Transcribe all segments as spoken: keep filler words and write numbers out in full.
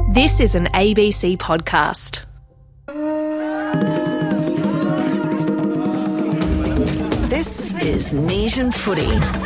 This is an A B C podcast. This is Nesian Footy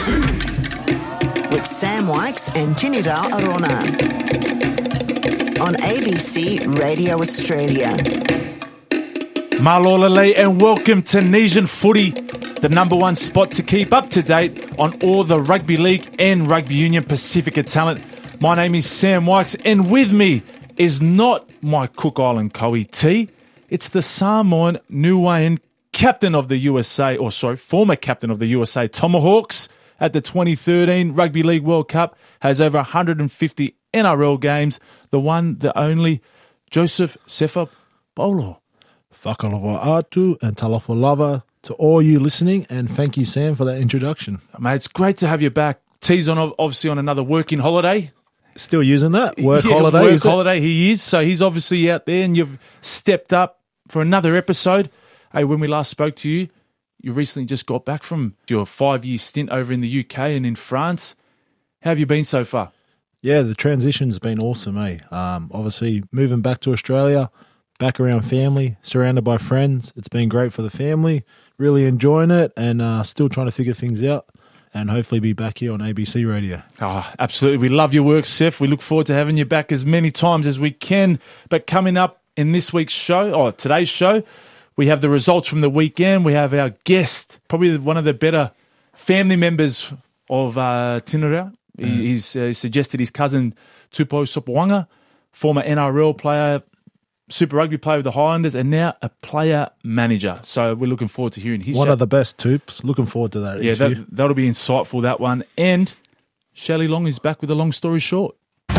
with Sam Wykes and Tinira Arona on A B C Radio Australia. Malolale and welcome to Nesian Footy, the number one spot to keep up to date on all the rugby league and rugby union Pacifica talent. My name is Sam Wykes and with me is not my Cook Island Coe T. It's the Samoan Niuean captain of the U S A, or sorry, former captain of the U S A Tomahawks at the twenty thirteen Rugby League World Cup, has over one hundred fifty N R L games, the one, the only, Joseph Sefa-Paulo. Whakaloha atu and talofa lava to all you listening, and thank you, Sam, for that introduction. Mate, it's great to have you back. T's on obviously on another working holiday. Still using that? Work yeah, holiday? Work is holiday, it? He is. So he's obviously out there and you've stepped up for another episode. Hey, when we last spoke to you, you recently just got back from your five-year stint over in the U K and in France. How have you been so far? Yeah, the transition's been awesome, eh? Um, obviously, moving back to Australia, back around family, surrounded by friends. It's been great for the family, really enjoying it, and uh, still trying to figure things out, and hopefully be back here on A B C Radio. Oh, absolutely. We love your work, Seth. We look forward to having you back as many times as we can. But coming up in this week's show, or today's show, we have the results from the weekend. We have our guest, probably one of the better family members of uh, Tinira. Mm. He, he's uh, suggested his cousin Tupou Sopoaga, former N R L player, Super Rugby player with the Highlanders, and now a player manager. So we're looking forward to hearing his... One show. of the best Tupes. Looking forward to that. Yeah, that, that'll be insightful, that one. And Shelley Long is back with a long story short.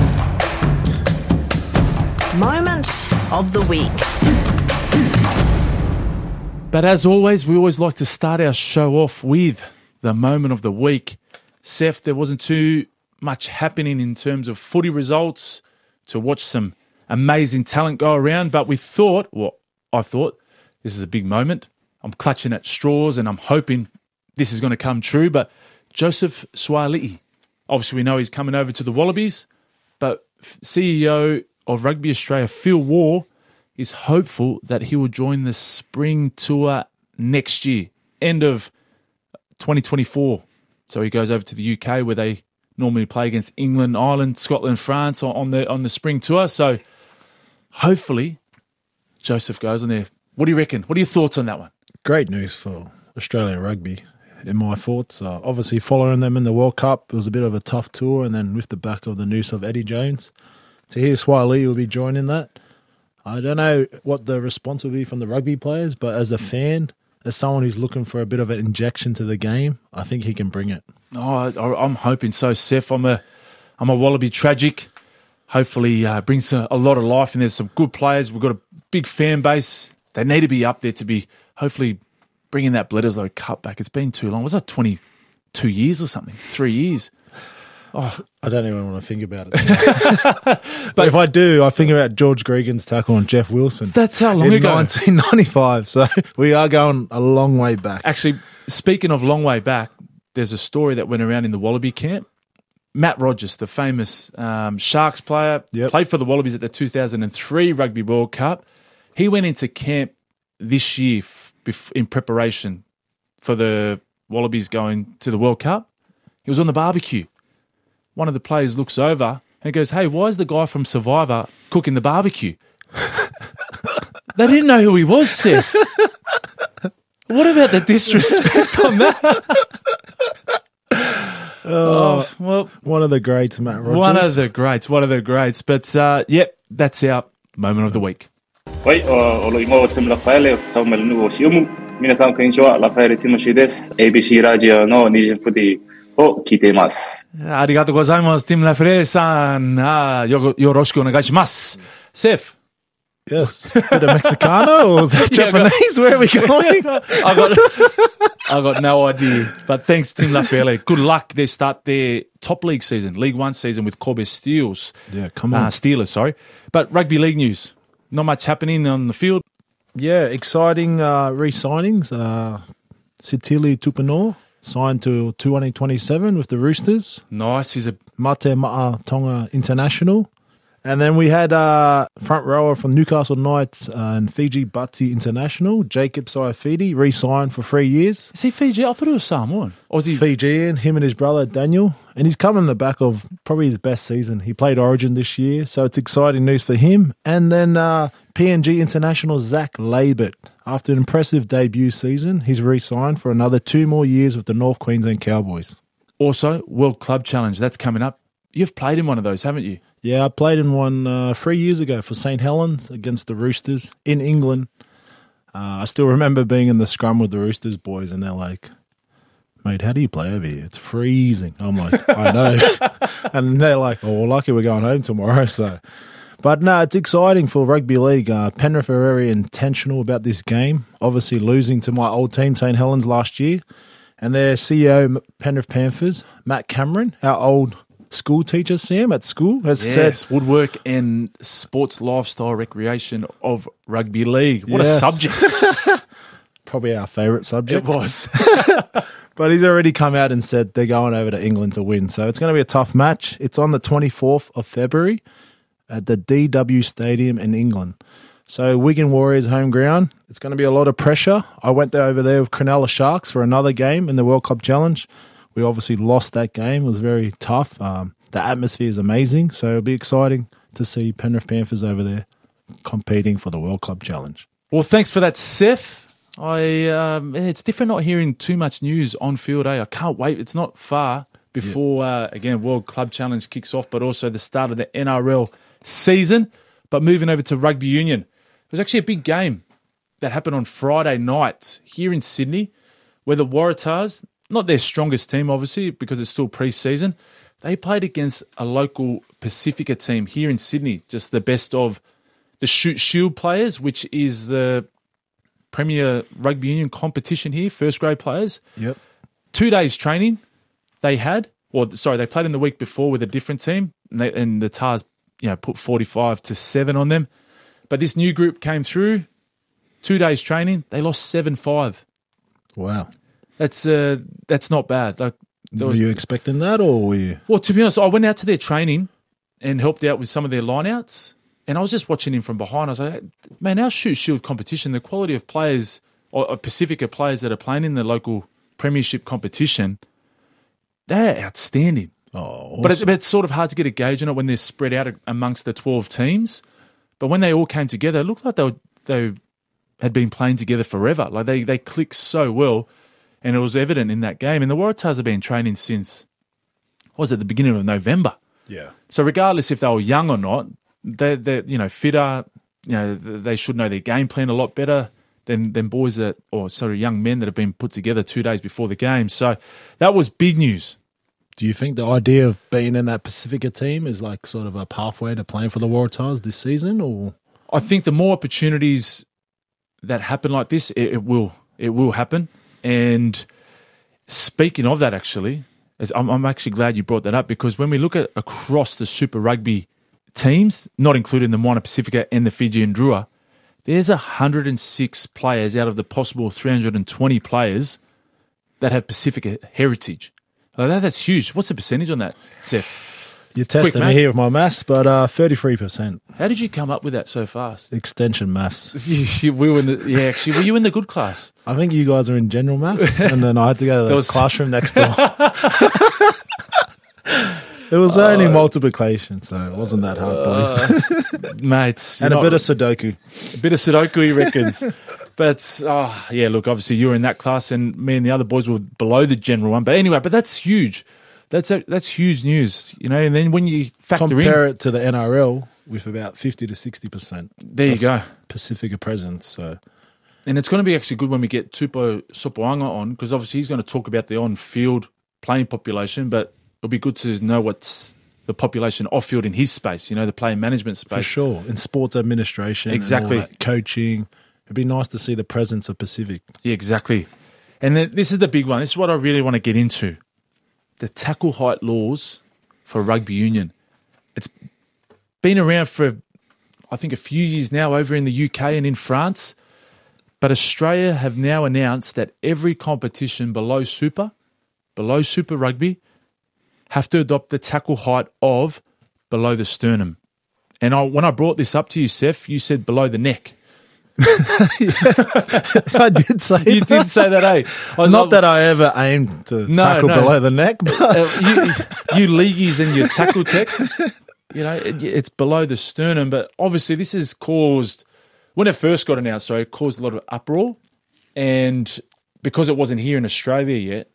Moment of the week. But as always, we always like to start our show off with the moment of the week. Seth, there wasn't too much happening in terms of footy results to watch some amazing talent go around, but we thought, well, I thought, this is a big moment. I'm clutching at straws and I'm hoping this is going to come true, but Joseph Suaalii, obviously we know he's coming over to the Wallabies, but C E O of Rugby Australia, Phil Waugh, is hopeful that he will join the spring tour next year, end of twenty twenty-four. So he goes over to the U K where they normally play against England, Ireland, Scotland, France on the on the spring tour. So hopefully Joseph goes on there. What do you reckon? What are your thoughts on that one? Great news for Australian rugby, in my thoughts. Uh, obviously following them in the World Cup, it was a bit of a tough tour, and then with the back of the news of Eddie Jones, to hear Suaalii will be joining that. I don't know what the response will be from the rugby players, but as a fan, as someone who's looking for a bit of an injection to the game, I think he can bring it. Oh, I, I'm hoping so, Seth. I'm a, I'm a Wallaby tragic. Hopefully uh, brings a, a lot of life, and there's some good players. We've got a big fan base. They need to be up there to be hopefully bringing that Bledisloe Cup back. It's been too long. Was that twenty-two years or something? Three years? Oh, I don't even want to think about it. But if I do, I think about George Gregan's tackle on Jeff Wilson. That's how long in ago? nineteen ninety-five. So we are going a long way back. Actually, speaking of long way back, there's a story that went around in the Wallaby camp. Matt Rogers, the famous um, Sharks player, yep. played for the Wallabies at the two thousand three Rugby World Cup. He went into camp this year f- bef- in preparation for the Wallabies going to the World Cup. He was on the barbecue. One of the players looks over and goes, "Hey, why is the guy from Survivor cooking the barbecue?" They didn't know who he was, Seth. What about the disrespect on that? Oh, oh, well, one of the greats, Matt Rogers. One of the greats, one of the greats. But, uh, yep, that's our moment of the week. Oi, oloingo tim Rafaele, taumelnu osiumu. Minasan konnichiwa, Rafaele Timoshi desu. A B C Radio no Nesian Footy o kitemasu. Arigatou gozaimasu, Tim Lafrere-san. Ah, yoroshiku onegaishimasu. Seth. Yes. Bit of Mexicano or was that Yeah, Japanese? got, Where are we going? I got, I got no idea. But thanks, Tim Lafrere. Good luck. They start their top league season, League One season with Kobe Steelers. Yeah, come on. Uh, Steelers, sorry. But rugby league news. Not much happening on the field. Yeah, exciting uh, re-signings. Uh, Sitili Tupanor signed to twenty twenty-seven with the Roosters. Nice. He's a Mate Ma'a Tonga International. And then we had uh, front rower from Newcastle Knights uh, and Fiji Butty International, Jacob Saifidi, re-signed for three years. Is he Fiji? I thought he was Samoan. Or was he? Fijian, him and his brother Daniel. And he's come in the back of probably his best season. He played Origin this year, so it's exciting news for him. And then uh, P N G International Zach Labert. After an impressive debut season, he's re-signed for another two more years with the North Queensland Cowboys. Also, World Club Challenge, that's coming up. You've played in one of those, haven't you? Yeah, I played in one uh, three years ago for Saint Helens against the Roosters in England. Uh, I still remember being in the scrum with the Roosters boys, and they're like, mate, how do you play over here? It's freezing. I'm like, I know. And they're like, oh, well, lucky we're going home tomorrow. So, But no, it's exciting for rugby league. Uh, Penrith are very intentional about this game, obviously losing to my old team, Saint Helens, last year. And their C E O, Penrith Panthers, Matt Cameron, our old school teacher, Sam, at school, has yes, said... woodwork and sports lifestyle recreation of rugby league. What Yes. a subject. Probably our favourite subject. It was. But he's already come out and said they're going over to England to win. So it's going to be a tough match. It's on the twenty-fourth of February at the D W Stadium in England. So Wigan Warriors home ground. It's going to be a lot of pressure. I went there over there with Cronulla Sharks for another game in the World Cup Challenge. We obviously lost that game. It was very tough. Um, the atmosphere is amazing. So it'll be exciting to see Penrith Panthers over there competing for the World Club Challenge. Well, thanks for that, Seth. I um, it's different not hearing too much news on field, eh? I can't wait. It's not far before, uh, again, World Club Challenge kicks off, but also the start of the N R L season. But moving over to rugby union, it was actually a big game that happened on Friday night here in Sydney, where the Waratahs, not their strongest team, obviously, because it's still pre-season, they played against a local Pacifica team here in Sydney, just the best of the Shoot Shield players, which is the Premier Rugby Union competition here, first grade players. Yep. Two days training they had, or sorry, they played in the week before with a different team, and, they, and the Tars, you know, put forty-five to seven on them. But this new group came through, two days training, they lost seven five. Wow. That's uh, that's not bad. Like, there Were was, you expecting that, or were you... well, to be honest, I went out to their training and helped out with some of their lineouts. And I was just watching him from behind. I was like, man, our Shoot Shield competition, the quality of players, or or Pacifica players that are playing in the local premiership competition, they're outstanding. Oh, awesome. But, it, but it's sort of hard to get a gauge on it when they're spread out amongst the twelve teams. But when they all came together, it looked like they were, they had been playing together forever. Like they, they clicked so well, and it was evident in that game. And the Waratahs have been training since, what was it, the beginning of November? Yeah. So regardless if they were young or not, They're, they're, you know, fitter, you know, they should know their game plan a lot better than, than boys that, or sorry, young men that have been put together two days before the game. So that was big news. Do you think the idea of being in that Pacifica team is like sort of a pathway to playing for the Waratahs this season, or? I think the more opportunities that happen like this, it, it will, it will happen. And speaking of that, actually, I'm, I'm actually glad you brought that up, because when we look at across the Super Rugby teams, not including the Moana Pacifica and the Fijian Drua, there's one hundred six players out of the possible three hundred twenty players that have Pacifica heritage. Oh, that, that's huge. What's the percentage on that, Seth? You're testing Quick, me mate. here with my maths, but uh, thirty-three percent. How did you come up with that so fast? Extension maths. we were in the, yeah, actually, were you in the good class? I think you guys are in general maths, and then I had to go to the was- classroom next door. It was only multiplication, so it wasn't that hard, boys. Mates. and a you're bit not- of Sudoku. A bit of Sudoku, he reckons. But, oh, yeah, look, obviously you were in that class and me and the other boys were below the general one. But anyway, but that's huge. That's a, that's huge news, you know. And then when you factor Compare in, it to the N R L with about fifty to sixty percent there you go. Pacifica presence. So And it's going to be actually good when we get Tupo Sopoanga on, because obviously he's going to talk about the on-field playing population, but it'll be good to know what's the population off-field in his space, you know, the player management space. for sure, in sports administration, and all Exactly. that, coaching, it'd be nice to see the presence of Pacific. Yeah, exactly. And then this is the big one. This is what I really want to get into. The tackle height laws for rugby union. It's been around for, I think, a few years now over in the U K and in France. But Australia have now announced that every competition below Super, below Super Rugby, have to adopt the tackle height of below the sternum. And I, when I brought this up to you, Seth, you said below the neck. I did say You that. did say that, eh? I Not that I ever aimed to No, tackle no. below the neck, but Uh, you, you leagueies and your tackle tech, you know, it, it's below the sternum. But obviously, this has caused, when it first got announced, so it caused a lot of uproar. And because it wasn't here in Australia yet,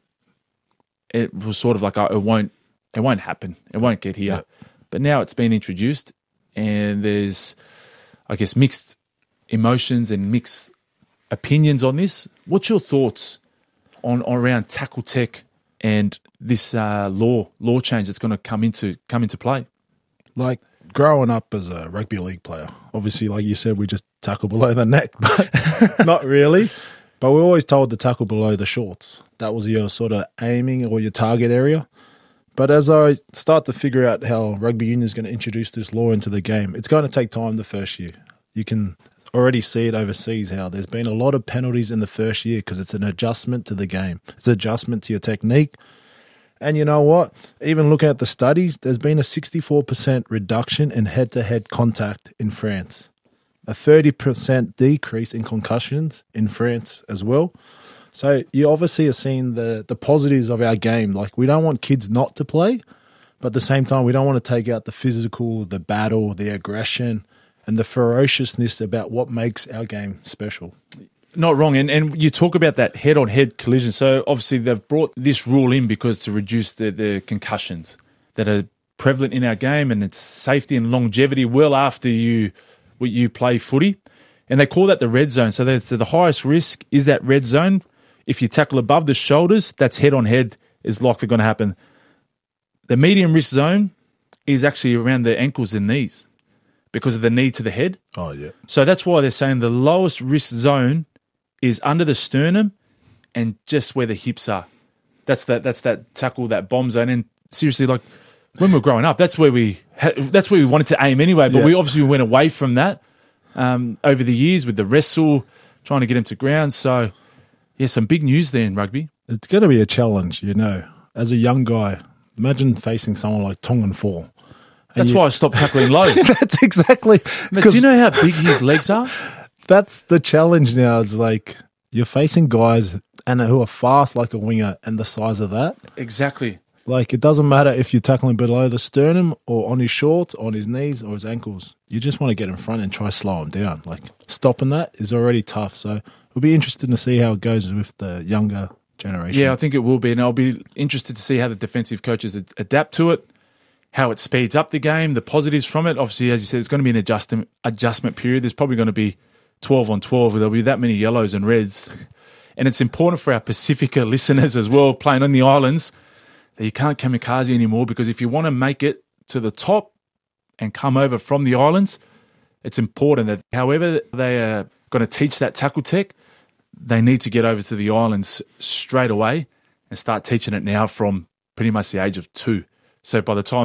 it was sort of like, oh, it won't, it won't happen. It won't get here. Yeah. But now it's been introduced, and there's, I guess, mixed emotions and mixed opinions on this. What's your thoughts on, on around tackle tech and this uh, law law change that's going to come into come into play? like growing up as a rugby league player, obviously, like you said, we just tackle below the neck, but not really. But we're always told to tackle below the shorts. That was your sort of aiming or your target area. But as I start to figure out how rugby union is going to introduce this law into the game, it's going to take time the first year. You can already see it overseas how there's been a lot of penalties in the first year because it's an adjustment to the game. It's an adjustment to your technique. And you know what? Even looking at the studies, there's been a sixty-four percent reduction in head-to-head contact in France, a thirty percent decrease in concussions in France as well. So you obviously are seeing the, the positives of our game. Like, we don't want kids not to play, but at the same time, we don't want to take out the physical, the battle, the aggression, and the ferociousness about what makes our game special. Not wrong. And and you talk about that head-on-head collision. So obviously they've brought this rule in because to reduce the, the concussions that are prevalent in our game, and its safety and longevity well after you you play footy. And they call that the red zone. So that's the highest risk is that red zone. If you tackle above the shoulders, that's head-on-head is likely going to happen. The medium risk zone is actually around the ankles and knees because of the knee to the head. Oh, yeah. So that's why they're saying the lowest risk zone is under the sternum and just where the hips are. That's that. That's that tackle, that bomb zone. And seriously, like when we were growing up, that's where we ha- that's where we wanted to aim anyway. But Yeah. we obviously went away from that um, over the years with the wrestle, trying to get him to ground. So yeah, some big news there in rugby. It's going to be a challenge, you know. As a young guy, imagine facing someone like Tongan Fall. And That's you- why I stopped tackling low. That's exactly. But Because do you know how big his legs are? that's the challenge now. It's like you're facing guys and who are fast like a winger and the size of that. Exactly. Like, it doesn't matter if you're tackling below the sternum or on his shorts, on his knees or his ankles. You just want to get in front and try slow him down. Like, stopping that is already tough. So it'll be interesting to see how it goes with the younger generation. Yeah, I think it will be. And I'll be interested to see how the defensive coaches ad- adapt to it, how it speeds up the game, the positives from it. Obviously, as you said, it's going to be an adjustment adjustment period. There's probably going to be twelve on twelve. There'll be that many yellows and reds. And it's important for our Pacifica listeners as well, playing on the islands, that you can't kamikaze anymore, because if you want to make it to the top and come over from the islands, it's important that however they are going to teach that tackle tech, they need to get over to the islands straight away and start teaching it now from pretty much the age of two. So by the time,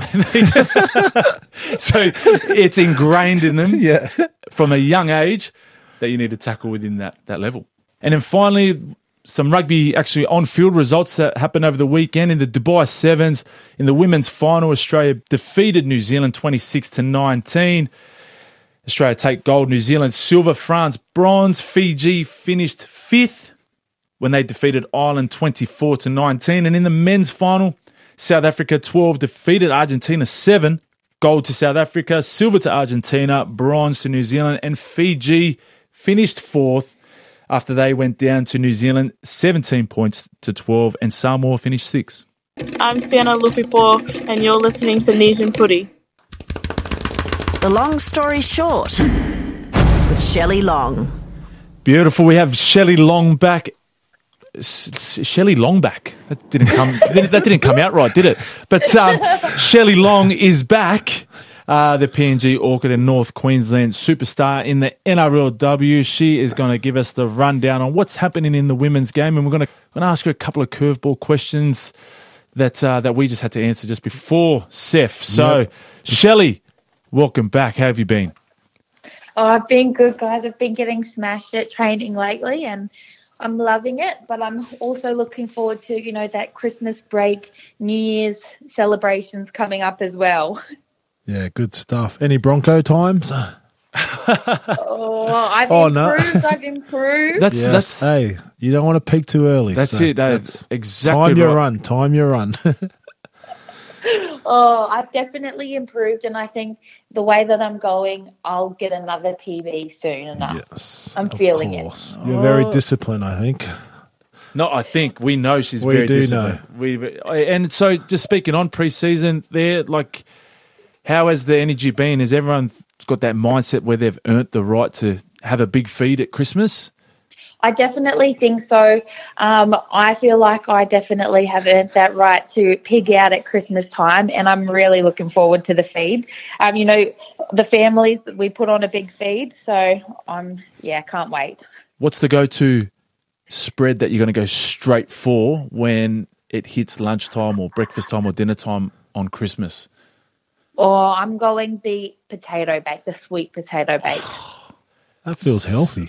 so it's ingrained in them Yeah. from a young age that you need to tackle within that, that level. And then finally, some rugby actually on-field results that happened over the weekend in the Dubai Sevens. In the women's final, Australia defeated New Zealand twenty-six to nineteen. Australia take gold, New Zealand silver, France bronze. Fiji finished fifth when they defeated Ireland twenty-four to nineteen. And in the men's final, South Africa twelve defeated Argentina seven. Gold to South Africa, silver to Argentina, bronze to New Zealand, and Fiji finished fourth after they went down to New Zealand seventeen points to twelve, and Samoa finished sixth. I'm Sienna Lufipo, and you're listening to Nesian Footy. The long story short with Shelley Long. Beautiful. We have Shelley Long back. S- Shelley Longback. That didn't come. that didn't come out right, did it? But um, Shelley Long is back. Uh, the P N G Orchid and North Queensland superstar in the N R L W. She is going to give us the rundown on what's happening in the women's game, and we're going to, going to ask her a couple of curveball questions that uh, that we just had to answer just before Seth. So, Yep. Shelley, welcome back. How have you been? Oh, I've been good, guys. I've been getting smashed at training lately, and I'm loving it. But I'm also looking forward to, you know, that Christmas break, New Year's celebrations coming up as well. Yeah, good stuff. Any Bronco times? Oh, I've Oh, no. improved. I've improved. That's Yes. that's Hey, you don't want to peak too early. that's so it. That's exactly time your right. run. Time your run. Oh, I've definitely improved, and I think the way that I'm going, I'll get another P B soon enough. yes, I'm of feeling it. course. You're very Oh. disciplined, I think. No, I think we know she's We very do disciplined. We and so just speaking on pre-season, there, like, how has the energy been? Has everyone got that mindset where they've earned the right to have a big feed at Christmas? I definitely think so. Um, I feel like I definitely have earned that right to pig out at Christmas time, and I'm really looking forward to the feed. Um, you know, the families, we put on a big feed, so I'm, yeah, can't wait. What's the go-to spread that you're going to go straight for when it hits lunchtime or breakfast time or dinner time on Christmas? Or I'm going the potato bake, the sweet potato bake. That feels healthy.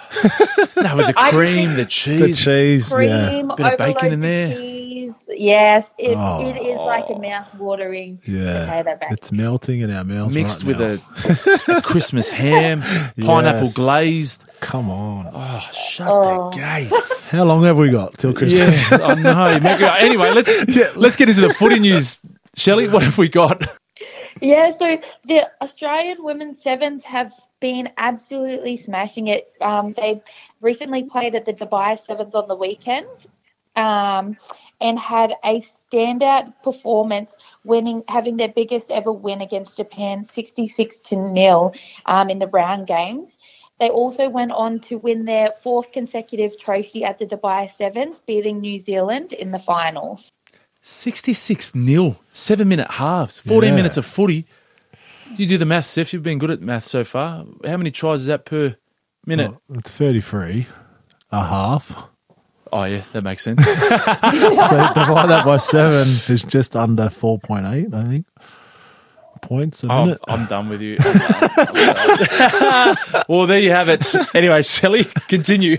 No, with the I cream, the The cheese. cheese, Cream, yeah. Bit of bacon in overloaded there. cheese. Yes, it, Oh. it is like a mouth-watering Yeah, potato bake. it's melting in our mouths Mixed right with now. a, a Christmas ham, pineapple Yes. glazed. Come on. Oh, shut Oh. the gates. How long have we got till Christmas? Yeah, I know. Make it- Anyway, let's let's get into the footy news. Shelley, what have we got? Yeah, so the Australian women's sevens have been absolutely smashing it. Um, they recently played at the Dubai Sevens on the weekend um, and had a standout performance, winning, having their biggest ever win against Japan, sixty-six to nil um, in the round games. They also went on to win their fourth consecutive trophy at the Dubai Sevens, beating New Zealand in the finals. sixty-six nil, seven-minute halves, fourteen Yeah. minutes of footy. You do the math, Seth. You've been good at math so far. How many tries is that per minute? Well, it's thirty-three, a half. Oh, yeah, that makes sense. So divide that by seven is just under four point eight, I think, points a I'm, minute. I'm done with you. I'm done. I'm done. Well, there you have it. Anyway, Shelley, continue.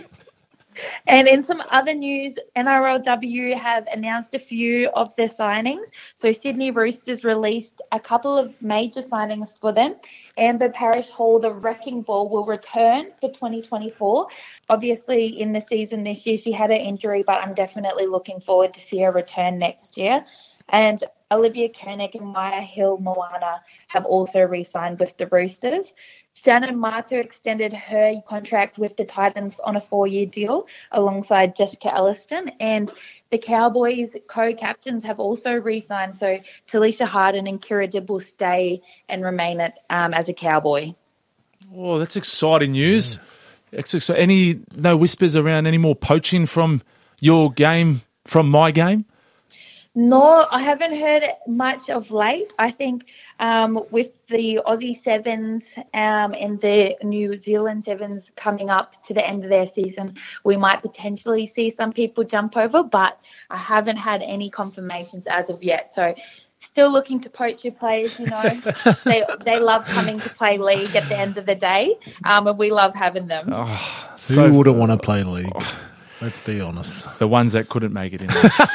And in some other news, N R L W have announced a few of their signings. So Sydney Roosters released a couple of major signings for them. Amber Parish Hall, the wrecking ball, will return for twenty twenty-four. Obviously, in the season this year, she had an injury, but I'm definitely looking forward to see her return next year. And Olivia Koenig and Maya Hill Moana have also re-signed with the Roosters. Shannon Marta extended her contract with the Titans on a four-year deal alongside Jessica Elliston. And the Cowboys co-captains have also re-signed. So Talisha Harden and Kira Dibb will stay and remain at, um, as a Cowboy. Oh, that's exciting news. It's exci- Any no whispers around any more poaching from your game, from my game? No, I haven't heard much of late. I think um, with the Aussie Sevens um, and the New Zealand Sevens coming up to the end of their season, we might potentially see some people jump over, but I haven't had any confirmations as of yet. So still looking to poach your players, you know. they they love coming to play league at the end of the day, um, and we love having them. Oh, Who so- wouldn't want to play league? Let's be honest. The ones that couldn't make it in.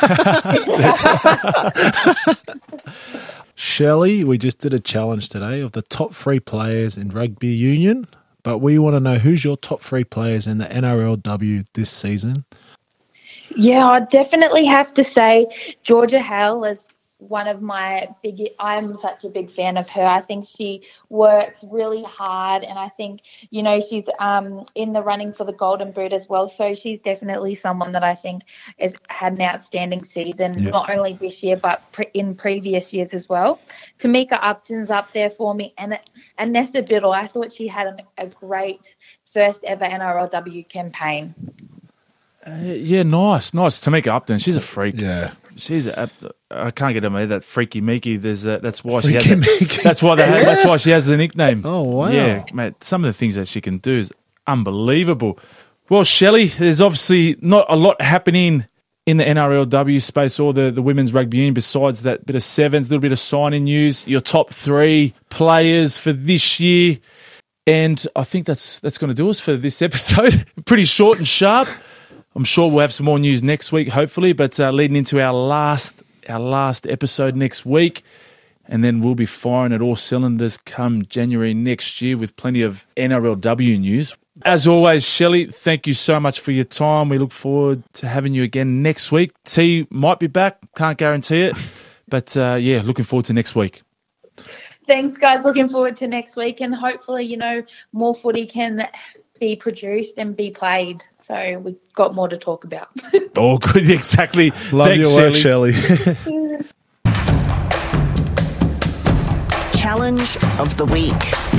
Shelley, we just did a challenge today of the top three players in rugby union, but we want to know who's your top three players in the N R L W this season. Yeah, I definitely have to say Georgia Hale is one of my big, I'm such a big fan of her. I think she works really hard, and I think, you know, she's um, in the running for the Golden Boot as well. So she's definitely someone that I think has had an outstanding season, Yep. not only this year, but pre- in previous years as well. Tamika Upton's up there for me, and and Nessa Biddle, I thought she had an, a great first ever N R L W campaign. Uh, yeah, nice, nice. Tamika Upton, she's a freak. Yeah. She's a, I can't get her made that freaky Miki. There's a, that's why she Freaky has. Miki. A, that's why they. Have, that's why she has the nickname. Oh, wow. Yeah, mate. Some of the things that she can do is unbelievable. Well, Shelley, there's obviously not a lot happening in the N R L W space or the, the women's rugby union besides that bit of sevens, a little bit of signing news. Your top three players for this year, and I think that's that's going to do us for this episode. Pretty short and sharp. I'm sure we'll have some more news next week, hopefully. But uh, leading into our last our last episode next week, and then we'll be firing at all cylinders come January next year with plenty of N R L W news. As always, Shelley, thank you so much for your time. We look forward to having you again next week. T might be back, can't guarantee it, but uh, yeah, looking forward to next week. Thanks, guys. Looking forward to next week, and hopefully, you know, more footy can be produced and be played. So we've got more to talk about. Oh, good. Exactly. Love Thanks, your work, Shelley. Shelley. Challenge of the week.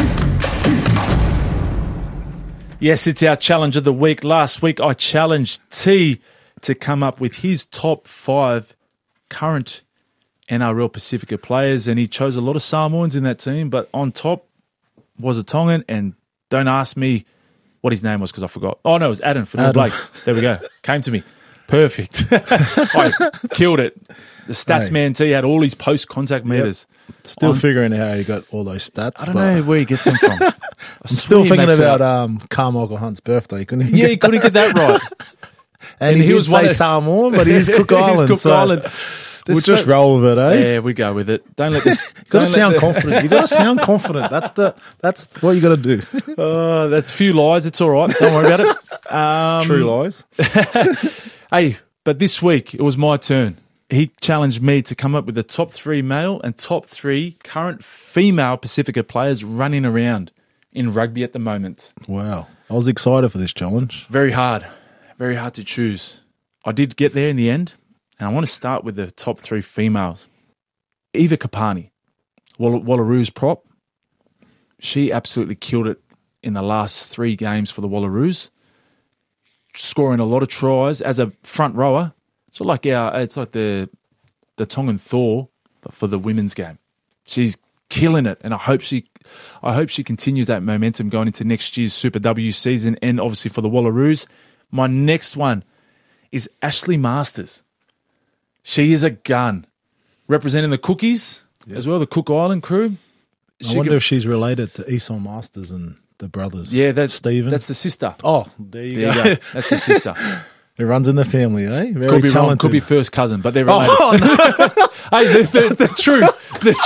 Yes, it's our challenge of the week. Last week, I challenged T to come up with his top five current N R L Pacifica players, and he chose a lot of Samoans in that team, but on top was a Tongan, and don't ask me what his name was because I forgot. Oh, no, it was Adam for Blake. There we go. Came to me. Perfect. I killed it. The stats Hey. man T had all his post-contact meters. Still On- figure how you got all those stats. I don't but know where he gets them from. I I'm still swear he thinking makes it about up. um, Carmichael Hunt's birthday. Couldn't he? Yeah, he couldn't get that right. and, and he, he did was say one of- Samoan, but he's Cook He's Island. Cook so Island. We'll There's just so- roll with it, eh? Yeah, we go with it. Don't let the... You got to don't let sound the- confident. You got to sound confident. That's the. That's what you got to do. Oh, that's a few lies. It's all right. Don't worry about it. Um, True lies. Hey, but this week it was my turn. He challenged me to come up with the top three male and top three current female Pacifica players running around in rugby at the moment. Wow, I was excited for this challenge. Very hard. Very hard to choose. I did get there in the end, and I want to start with the top three females. Eva Kapani, Wall- Wallaroos prop. She absolutely killed it in the last three games for the Wallaroos, scoring a lot of tries as a front rower. It's like our, it's like the the Tongan Thor for the women's game. She's killing it, and I hope she, I hope she continues that momentum going into next year's Super W season, and obviously for the Wallaroos. My next one is Ashley Masters. She is a gun, representing the Cookies as well, the Cook Island crew. I She wonder could- if she's related to Eson Masters and the brothers. yeah, that's Stephen. That's the sister. Oh, there you There go. you go. That's the sister. It runs in the family, eh? Very Could be talented. wrong. Could be first cousin, but they're related. Oh, no. Hey, the, the, the truth, the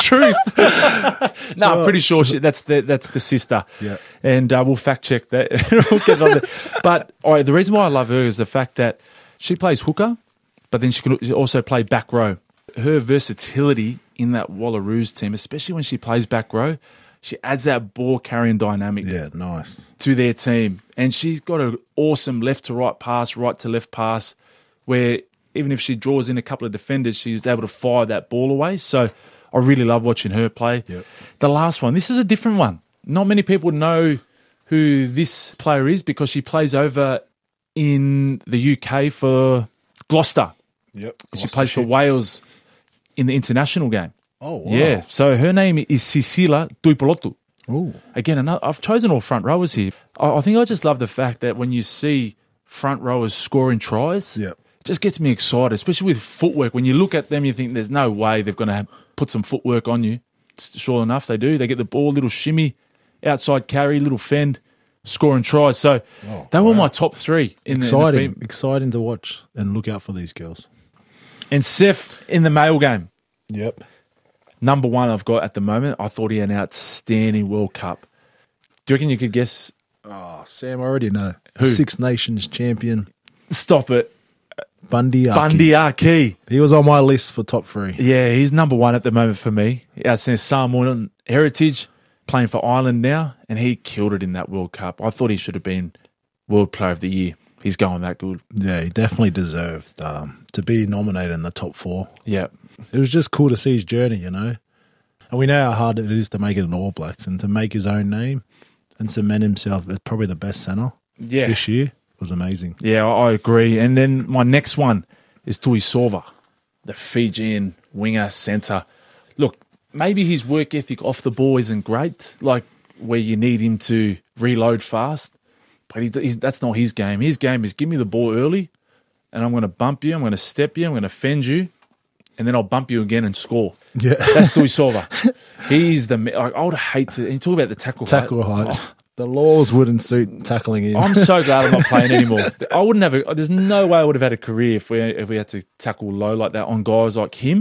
truth. No, I'm pretty sure she, that's the that's the sister. Yeah. And uh, we'll fact check that. We'll get on there. But all right, the reason why I love her is the fact that she plays hooker, but then she can also play back row. Her versatility in that Wallaroos team, especially when she plays back row, she adds that ball carrying dynamic Yeah, nice. to their team. And she's got an awesome left to right pass, right to left pass, where even if she draws in a couple of defenders, she's able to fire that ball away. So I really love watching her play. Yep. The last one, this is a different one. Not many people know who this player is because she plays over in the U K for Gloucester. Yep. She plays for Wales in the international game. Oh, wow. Yeah. So her name is Cecilia Tuipolotu. Ooh. Again, another, I've chosen all front rowers here. I, I think I just love the fact that when you see front rowers scoring tries, Yep. it just gets me excited, especially with footwork. When you look at them, you think there's no way they're going to put some footwork on you. Sure enough, they do. They get the ball, little shimmy, outside carry, little fend, scoring tries. So Oh, they were wow. my top three. In the, in the Exciting. fem- Exciting to watch and look out for these girls. and Seth in the male game. Yep. Number one I've got at the moment. I thought he had an outstanding World Cup. Do you reckon you could guess? Oh, Sam, I already know. Who? Six Nations champion, Stop it. Bundy Aki. Bundy Aki. He was on my list for top three. Yeah, he's number one at the moment for me. Outstanding Samoan heritage, playing for Ireland now, and he killed it in that World Cup. I thought he should have been World Player of the Year. He's going that good. Yeah, he definitely deserved um, to be nominated in the top four. Yeah. It was just cool to see his journey, you know. And we know how hard it is to make it in All Blacks and to make his own name and cement himself as probably the best centre Yeah. this year was amazing. Yeah, I I agree. And then my next one is Tui Sova, the Fijian winger centre. Look, maybe his work ethic off the ball isn't great, like where you need him to reload fast. But he, he's, that's not his game. His game is give me the ball early, and I'm going to bump you, I'm going to step you, I'm going to fend you, and then I'll bump you again and score. Yeah. That's Tui Sova. He's the... Like, I would hate to... And you talk about the tackle height. Tackle height. Oh, The laws wouldn't suit tackling him. I'm so glad I'm not playing anymore. I wouldn't have. A, there's no way I would have had a career if we if we had to tackle low like that on guys like him.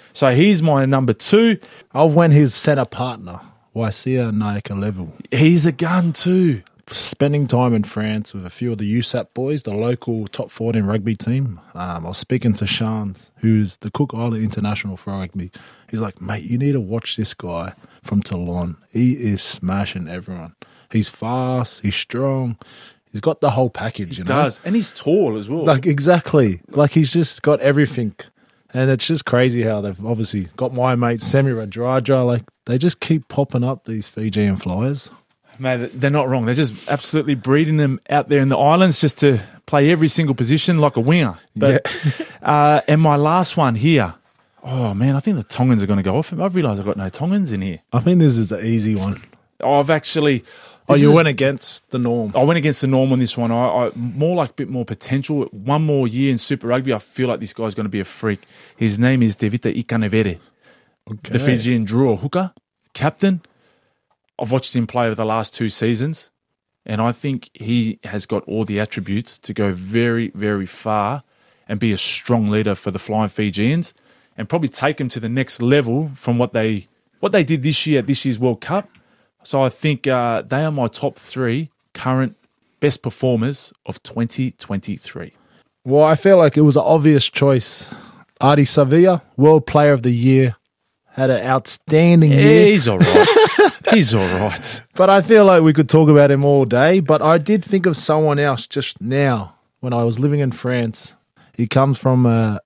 So he's my number two. I've went his centre partner, Waisia Naikalevu. He's a gun too. Spending time in France with a few of the U S A P boys, the local top fourteen rugby team. Um, I was speaking to Shans, who's the Cook Island International for rugby. He's like, mate, you need to watch this guy from Toulon. He is smashing everyone. He's fast, he's strong. He's got the whole package, He you know? does. And he's tall as well. Like, exactly. Like, he's just got everything. And it's just crazy how they've obviously got my mate, Semi Radradra. Like, they just keep popping up, these Fijian flyers. Mate, they're not wrong. They're just absolutely breeding them out there in the islands just to play every single position like a winger. But yeah. uh, and my last one here, oh, man, I think the Tongans are going to go off. I've realised I've got no Tongans in here. I think this is an easy one. I've actually... Oh, you is, went against the norm. I went against the norm on this one. I, I more like a bit more potential. One more year in Super Rugby, I feel like this guy's going to be a freak. His name is Devita Ikanevere, okay. The Fijian draw hooker, captain. I've watched him play over the last two seasons, and I think he has got all the attributes to go very, very far and be a strong leader for the Flying Fijians and probably take them to the next level from what they what they did this year at this year's World Cup. So I think uh, they are my top three current best performers of twenty twenty-three. Well, I feel like it was an obvious choice. Ardie Savea, World Player of the Year, had an outstanding yeah, year. He's all right. He's all right. But I feel like we could talk about him all day. But I did think of someone else just now when I was living in France. He comes from a,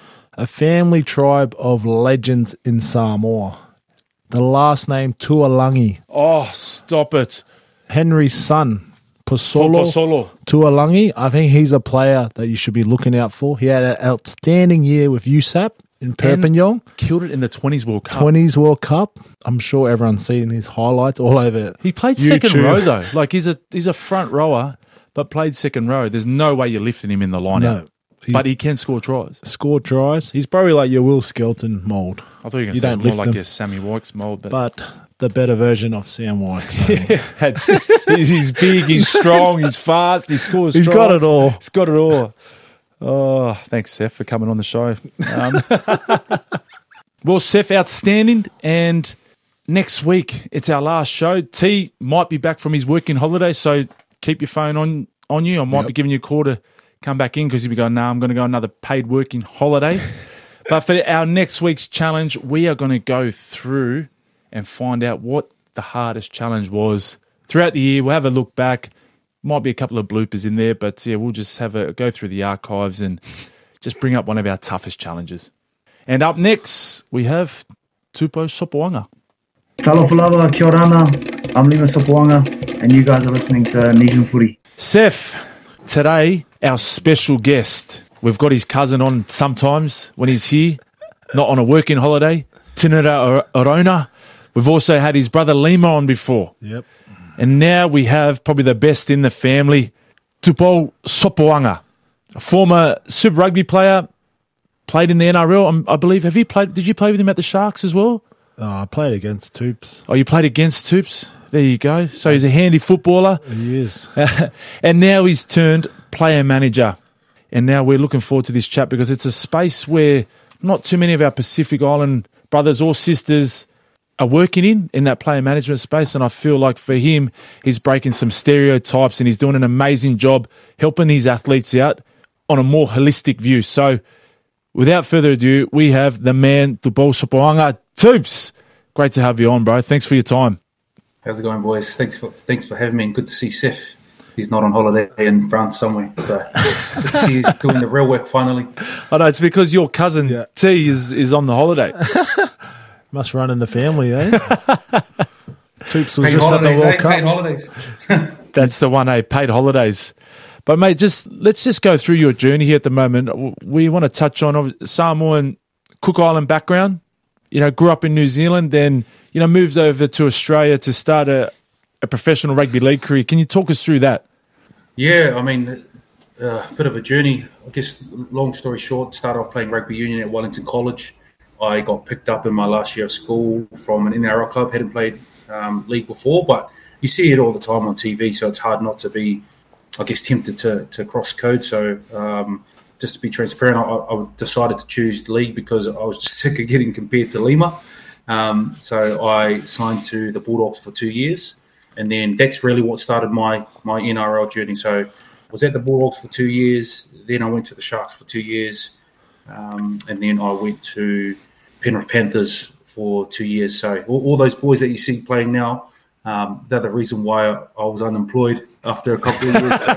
a family tribe of legends in Samoa. The last name, Tuolangi. Oh, stop it. Henry's son, Posolo, Posolo Tuolangi. I think he's a player that you should be looking out for. He had an outstanding year with U S A P in Perpignan. And killed it in the twenties World Cup. twenties World Cup. I'm sure everyone's seen his highlights all over He played YouTube. second row, though. Like, he's a he's a front rower, but played second row. There's no way you're lifting him in the lineup. No. He But he can score tries. Scored tries. He's probably like your Will Skelton mould. I thought you were going You to say don't it's more lift like them. your Sammy Wykes mould. But, But the better version of Sam White. So. That's- he's, he's big, he's strong, he's fast, he scores He's tries. got it all. He's got it all. Oh, thanks, Seth, for coming on the show. Um, well, Seth, outstanding. And next week, it's our last show. T might be back from his working holiday, so keep your phone on, on you. I might Yep. be giving you a call to come back in because you'll be going, no, nah, I'm going to go on another paid working holiday. But for our next week's challenge, we are going to go through and find out what the hardest challenge was throughout the year. We'll have a look back. Might be a couple of bloopers in there, but yeah, we'll just have a go through the archives and just bring up one of our toughest challenges. And up next, we have Tupo Sopoanga. Talofalava, kia orana. I'm Lima Sopoanga, and you guys are listening to Nation Footy. Seth, today, our special guest. We've got his cousin on sometimes when he's here, not on a working holiday, Tinera Orona. We've also had his brother Lima on before. Yep. And now we have probably the best in the family, Tupo Sopoanga, a former Super Rugby player, played in the N R L, um, I believe. Have you played? Did you play with him at the Sharks as well? Oh, I played against Toops. Oh, you played against Toops? There you go. So he's a handy footballer. He is. And now he's turned player manager. And now we're looking forward to this chat because it's a space where not too many of our Pacific Island brothers or sisters are working in, in that player management space. And I feel like for him, he's breaking some stereotypes and he's doing an amazing job helping these athletes out on a more holistic view. So without further ado, we have the man, Tupo Sopoanga. Toops, great to have you on, bro. Thanks for your time. How's it going, boys? Thanks for thanks for having me and good to see Seth. He's not on holiday in France somewhere. So good to see he's doing the real work finally. I know, it's because your cousin Yeah. T is, is on the holiday. Must run in the family, eh? Toops was Paid just at the holidays, World eh? Cup. Paid holidays. That's the one, eh? Paid holidays. But, mate, just let's just go through your journey here at the moment. We want to touch on Samoan Cook Island background. You know, grew up in New Zealand, then, you know, moved over to Australia to start a, a professional rugby league career. Can you talk us through that? Yeah, I mean, a uh, bit of a journey. I guess, long story short, started off playing rugby union at Wellington College. I got picked up in my last year of school from an N R L club. Hadn't played um, league before, but you see it all the time on T V, so it's hard not to be, I guess, tempted to, to cross code. So um, just to be transparent, I, I decided to choose league because I was just sick of getting compared to Lima. Um, so I signed to the Bulldogs for two years. And then that's really what started my, my N R L journey. So I was at the Bulldogs for two years. Then I went to the Sharks for two years. Um, and then I went to Penrith Panthers for two years. So all, all those boys that you see playing now, um, they're the reason why I, I was unemployed after a couple of years.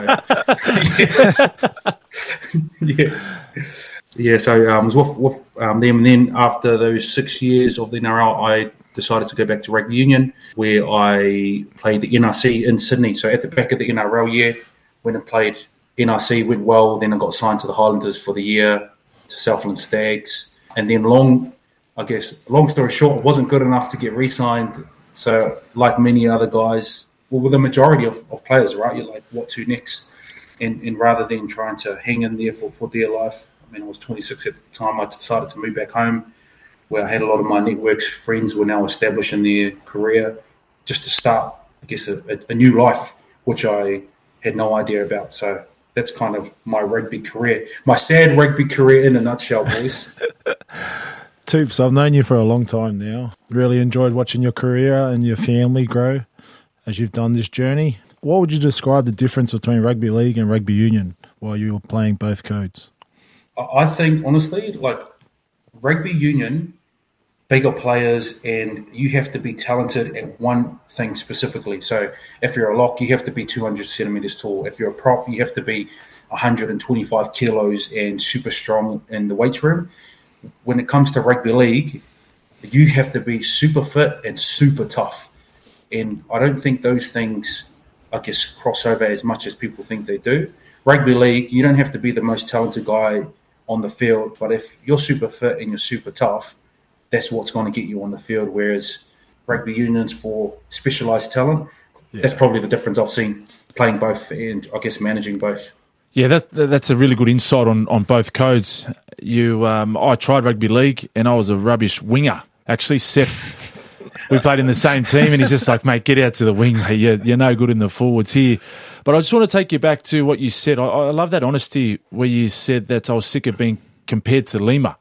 So, yeah. Yeah, so I um, was with, with um, them. And then after those six years of the N R L, I decided to go back to rugby union, where I played the N R C in Sydney. So at the back of the N R L year, went and played N R C, went well. Then I got signed to the Highlanders for the year, to Southland Stags. And then long, I guess, long story short, it wasn't good enough to get re-signed. So like many other guys, well, with the majority of, of players, right, you're like, what to next? And, and rather than trying to hang in there for, for dear life, I mean, I was twenty-six at the time, I decided to move back home, where I had a lot of my networks, friends were now established in their career, just to start, I guess, a, a new life, which I had no idea about. So that's kind of my rugby career, my sad rugby career in a nutshell, boys. Toops, I've known you for a long time now. Really enjoyed watching your career and your family grow as you've done this journey. What would you describe the difference between rugby league and rugby union while you were playing both codes? I think, honestly, like rugby union, bigger players, and you have to be talented at one thing specifically. So if you're a lock, you have to be two hundred centimetres tall. If you're a prop, you have to be one hundred twenty-five kilos and super strong in the weights room. When it comes to rugby league, you have to be super fit and super tough. And I don't think those things, I guess, cross over as much as people think they do. Rugby league, you don't have to be the most talented guy on the field, but if you're super fit and you're super tough, that's what's going to get you on the field. Whereas rugby union's for specialised talent. Yeah. That's probably the difference I've seen playing both and I guess managing both. Yeah, that that's a really good insight on, on both codes. You, um, I tried rugby league and I was a rubbish winger. Actually, Seth, we played in the same team, and he's just like, mate, get out to the wing, mate. You're, you're no good in the forwards here. But I just want to take you back to what you said. I, I love that honesty where you said that I was sick of being compared to Lima.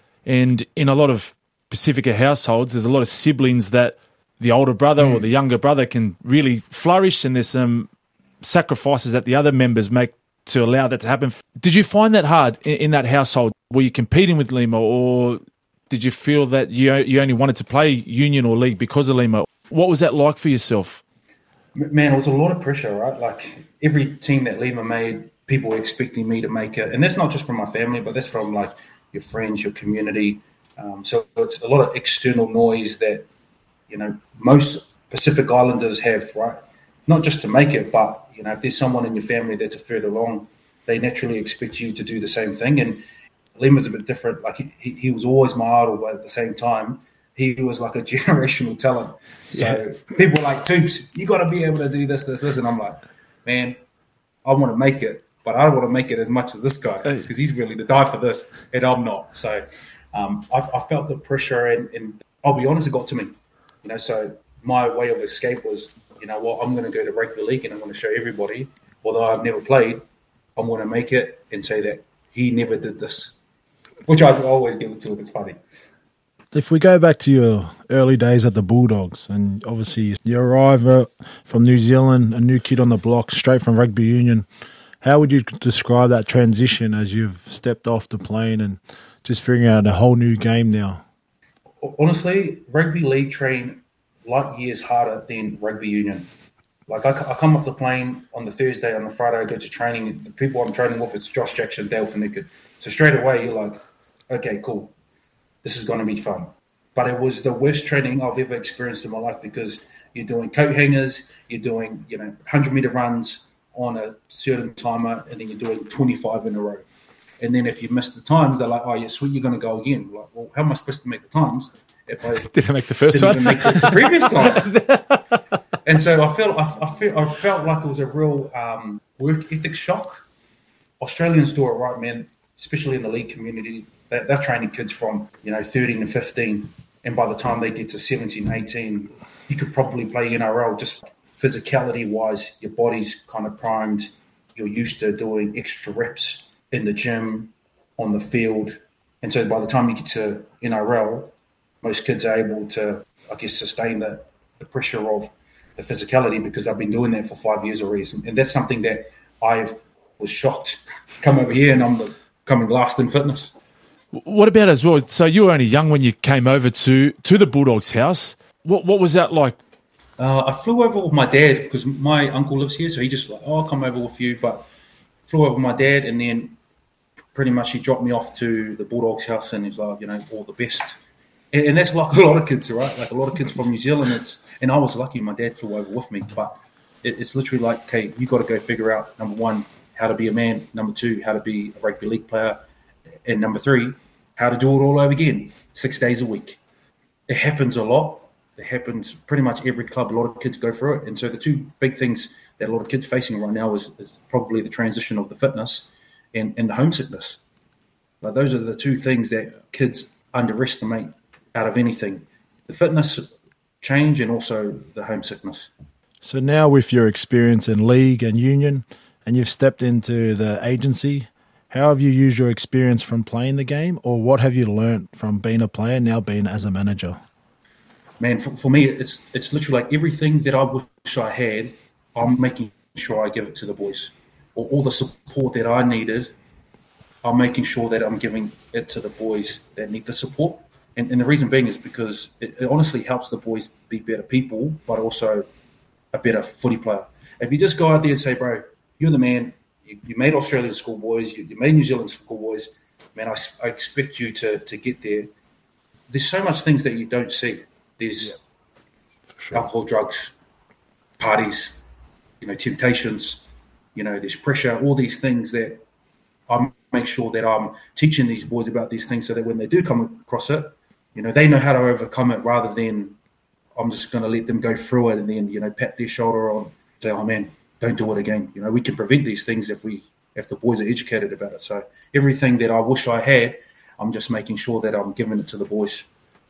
And in a lot of Pacifica households, there's a lot of siblings that the older brother mm. or the younger brother can really flourish, and there's some sacrifices that the other members make to allow that to happen. Did you find that hard in, in that household? Were you competing with Lima, or did you feel that you you only wanted to play union or league because of Lima? What was that like for yourself? Man, it was a lot of pressure, right? Like every team that Lima made, people were expecting me to make it. And that's not just from my family, but that's from like your friends, your community. Um, so it's a lot of external noise that, you know, most Pacific Islanders have, right? Not just to make it, but, you know, if there's someone in your family that's a further along, they naturally expect you to do the same thing. And Lima's a bit different. Like he, he was always my idol, but at the same time, he was like a generational talent. So yeah. People were like, Toops, you got to be able to do this, this, this. And I'm like, man, I want to make it, but I don't want to make it as much as this guy because he's willing to die for this, and I'm not. So um, I, I felt the pressure, and, and I'll be honest, it got to me. You know, so my way of escape was, you know what, I'm going to go to rugby league and I'm going to show everybody, although I've never played, I'm going to make it and say that he never did this, which I always give it to him. It's funny. If we go back to your early days at the Bulldogs, and obviously you arrive from New Zealand, a new kid on the block, straight from rugby union, how would you describe that transition as you've stepped off the plane and just figuring out a whole new game now? Honestly, rugby league train light years harder than rugby union. Like I, I come off the plane on the Thursday, on the Friday I go to training. The people I'm training with is Josh Jackson, Dale Finucane. So straight away you're like, okay, cool. This is going to be fun. But it was the worst training I've ever experienced in my life because you're doing coat hangers, you're doing, you know, one hundred metre runs on a certain timer, and then you're doing twenty-five in a row. And then if you miss the times, they're like, oh, yeah, sweet, you're going to go again. Like, well, how am I supposed to make the times if I did I make the first didn't one? Even make the, the previous time? And so I felt, I, I, felt, I felt like it was a real um, work ethic shock. Australians do it right, man, especially in the league community. They're, they're training kids from, you know, thirteen and fifteen. And by the time they get to seventeen, eighteen, you could probably play N R L. Just physicality-wise, your body's kind of primed. You're used to doing extra reps. in the gym, on the field. And so by the time you get to N R L, most kids are able to, I guess, sustain the, the pressure of the physicality because I've been doing that for five years already. And that's something that I was shocked. Come over here and I'm the, coming last in fitness. What about as well? So you were only young when you came over to, to the Bulldogs house. What what was that like? Uh, I flew over with my dad because my uncle lives here. So he just like, oh, I'll come over with you. But flew over with my dad and then pretty much he dropped me off to the Bulldogs house and he's like, you know, all the best. And, and that's like a lot of kids, right? Like a lot of kids from New Zealand. It's and I was lucky my dad flew over with me. But it, it's literally like, okay, you got to go figure out, number one, how to be a man. Number two, how to be a rugby league player. And number three, how to do it all over again, six days a week. It happens a lot. It happens pretty much every club. A lot of kids go through it. And so the two big things that a lot of kids facing right now is, is probably the transition of the fitness and, and the homesickness. Like those are the two things that kids underestimate out of anything. The fitness change and also the homesickness. So now with your experience in league and union and you've stepped into the agency, how have you used your experience from playing the game or what have you learned from being a player now being as a manager? Man, for, for me, it's it's literally like everything that I wish I had, I'm making sure I give it to the boys. Or all the support that I needed, I'm making sure that I'm giving it to the boys that need the support. And, and the reason being is because it, it honestly helps the boys be better people, but also a better footy player. If you just go out there and say, bro, you're the man, you, you made Australian schoolboys, you, you made New Zealand schoolboys, man, I, I expect you to, to get there. There's so much things that you don't see. There's yeah, sure. alcohol, drugs, parties, you know, temptations, you know, there's pressure, all these things that I make sure that I'm teaching these boys about these things so that when they do come across it, you know, they know how to overcome it rather than I'm just going to let them go through it and then, you know, pat their shoulder on, say, oh, man, don't do it again. You know, we can prevent these things if we, if the boys are educated about it. So everything that I wish I had, I'm just making sure that I'm giving it to the boys.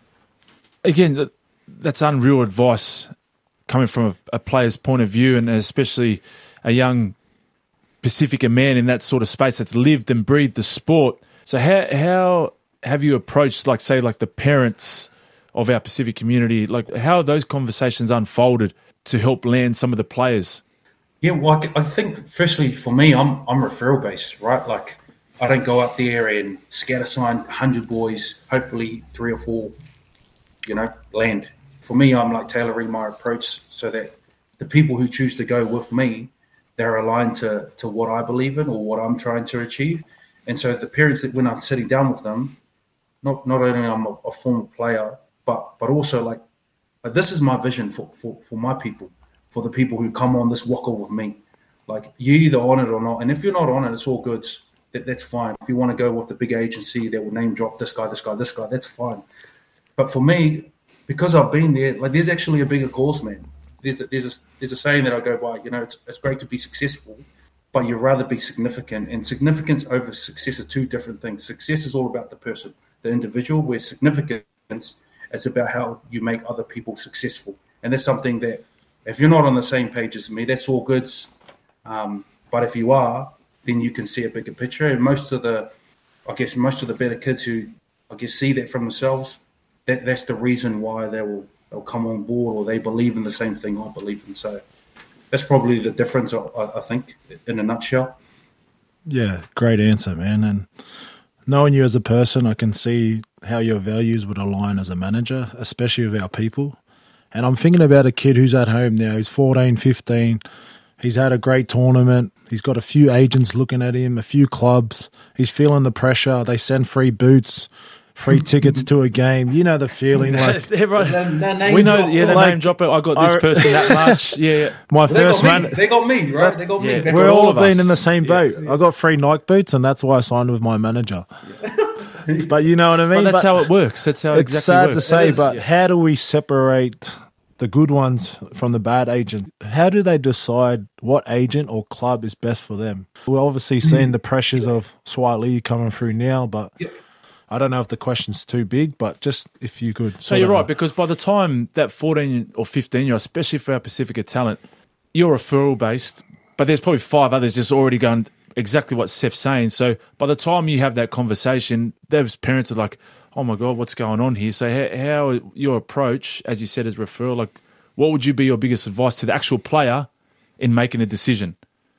Again, that's unreal advice coming from a, a player's point of view and especially a young Pacifica man in that sort of space that's lived and breathed the sport. So how how have you approached, like, say, like the parents of our Pacific community? Like, how are those conversations unfolded to help land some of the players? Yeah, well, I, I think firstly for me, I'm I'm referral based, right? Like, I don't go out there and scatter sign one hundred boys, hopefully three or four, you know, land. For me, I'm like tailoring my approach so that the people who choose to go with me, they're aligned to, to what I believe in or what I'm trying to achieve. And so the parents that when I'm sitting down with them, not not only I'm a, a former player, but but also like, like this is my vision for, for, for my people, for the people who come on this walk with me. Like, you either on it or not. And if you're not on it, it's all good. That, that's fine. If you want to go with the big agency that will name drop this guy, this guy, this guy, that's fine. But for me, because I've been there, like there's actually a bigger cause, man. There's a, there's a, there's a saying that I go by, you know, it's, it's great to be successful, but you'd rather be significant. And significance over success are two different things. Success is all about the person, the individual, where significance is about how you make other people successful. And that's something that if you're not on the same page as me, that's all good. Um, but if you are, then you can see a bigger picture. And most of the, I guess, most of the better kids who, I guess, see that from themselves, that that's the reason why they will they'll come on board or they believe in the same thing I believe in. So that's probably the difference, I, I think, in a nutshell. Yeah, great answer, man. And knowing you as a person, I can see how your values would align as a manager, especially with our people. And I'm thinking about a kid who's at home now. He's fourteen, fifteen. He's had a great tournament. He's got a few agents looking at him, a few clubs. He's feeling the pressure. They send free boots, free tickets to a game. You know the feeling. Like Everyone, no, no, we know, drop, yeah, the like, name dropper. I got this I, person that much. Yeah, my well, first man. They got me, right? They got me. Yeah, we're all, all been us. in the same boat. Yeah. I got free Nike boots, and that's why I signed with my manager. Yeah. But you know what I mean. Well, that's but how it works. That's how it it's exactly sad works. to say, is, but yeah. how do we separate the good ones from the bad agent? How do they decide what agent or club is best for them? We're obviously seeing the pressures of Swahili coming through now, but yeah. I don't know if the question's too big, but just if you could. So you're right, because by the time that fourteen or fifteen year old, especially for our Pacifica talent, you're referral based, but there's probably five others just already going, exactly what Seth's saying. So by the time you have that conversation, those parents are like, oh my God, what's going on here? So how, how your approach, as you said, is referral, like what would you be your biggest advice to the actual player in making a decision?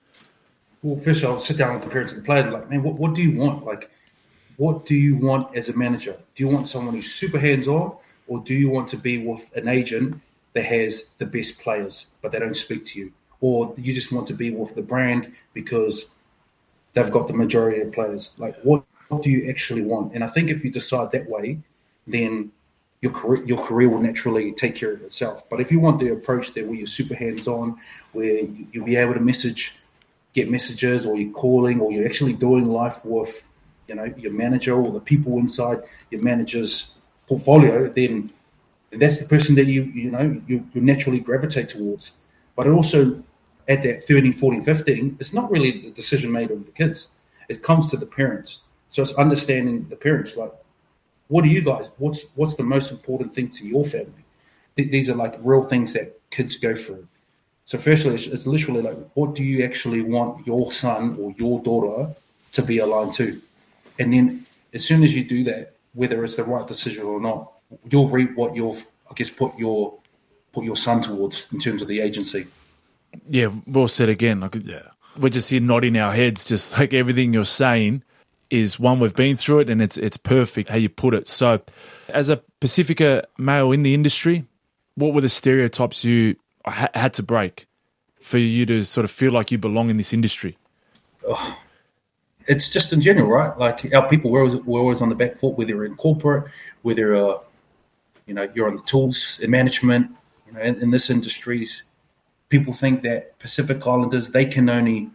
Well, first I'll sit down with the parents and the player and like, man, what, what do you want? Like, what do you want as a manager? Do you want someone who's super hands-on, or do you want to be with an agent that has the best players, but they don't speak to you? Or you just want to be with the brand because they've got the majority of players? Like, what, what do you actually want? And I think if you decide that way, then your career, your career will naturally take care of itself. But if you want the approach there where you're super hands-on, where you, you'll be able to message, get messages, or you're calling, or you're actually doing life with, you know, your manager or the people inside your manager's portfolio, then that's the person that you, you know, you, you naturally gravitate towards. But also at that thirteen, fourteen, fifteen, it's not really a decision made on the kids. It comes to the parents. So it's understanding the parents, like, what do you guys, what's what's the most important thing to your family? These are like real things that kids go through. So firstly, it's, it's literally like, what do you actually want your son or your daughter to be aligned to? And then as soon as you do that, whether it's the right decision or not, you'll reap what you've, I guess, put your put your son towards in terms of the agency. Yeah, well said again. Like, yeah. We're just here nodding our heads, just like everything you're saying is one, we've been through it, and it's it's perfect how you put it. So as a Pacifica male in the industry, what were the stereotypes you ha- had to break for you to sort of feel like you belong in this industry? Oh, it's just in general, right? Like our people, we're always, we're always on the back foot, whether you're in corporate, whether uh, you know, you're on the tools in management. You know, in, in this industries, people think that Pacific Islanders, they can only